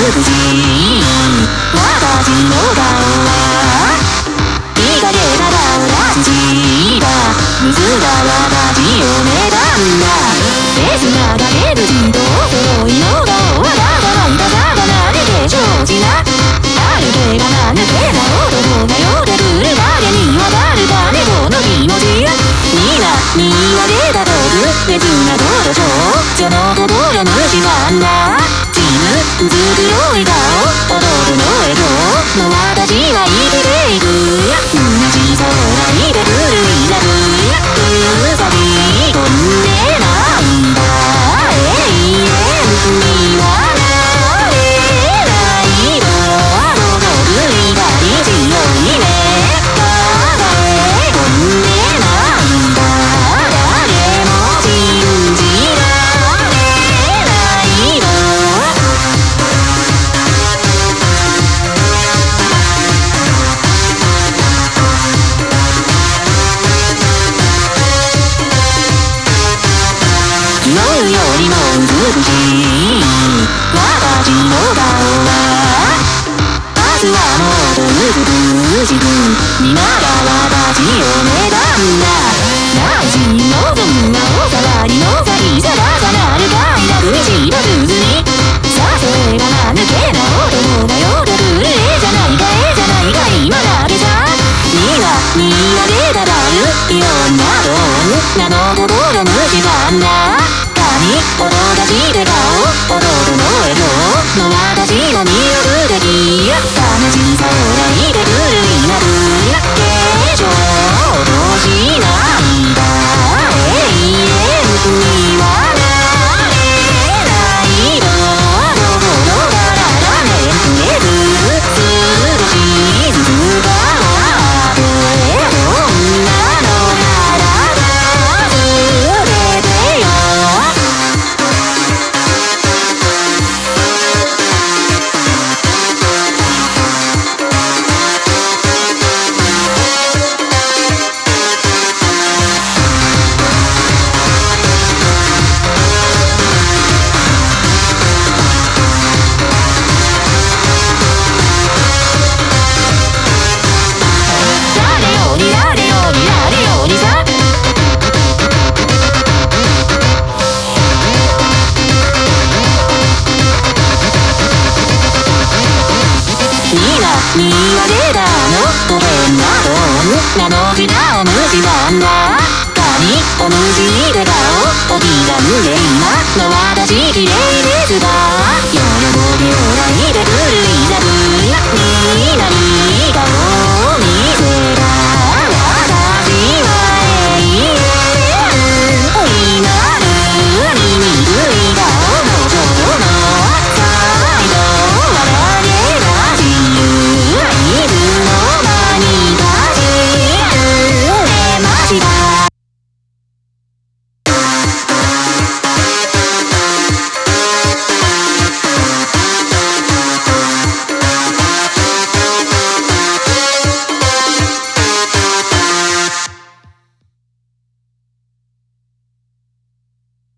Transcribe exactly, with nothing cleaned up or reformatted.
しい私の顔は見かけた顔らししたむずが私をねだんだ手砂がける人揃いの顔は乾いた魚で化粧したある手がなぬけな男がよでくるまでにわかるかねこの気持ちみんな見上げた特別なことちょその心虫はんだチーム作ろう笑顔踊るの笑顔の私は生きていく無事そうないでくるいなくうさぎ飛んでないんだ永遠にはなれないのあの僕にだり強いね抱え込んでないんだ誰も信じられないの昨日よりも美しい私の顔は明日はもっと美しく今が私をねだんだ内心の分はお触りの先さらさなる快楽した鈴にさそれがなぬけな男がよでくる絵じゃないか絵じゃないか今だけさみんな見上げたがるいろんなトーンなの心虫はんだ髪を出して顔踊るの笑顔の私が魅力的悲しさを抱いてくるいなく化粧落としないだ永遠にはなれないの心からだねえず少しずつ変わってこんなのなら忘れてよ見上げたあのごめんなトーン名の下を虫はんだ髪をむしって顔を刻んで今の私綺麗ですか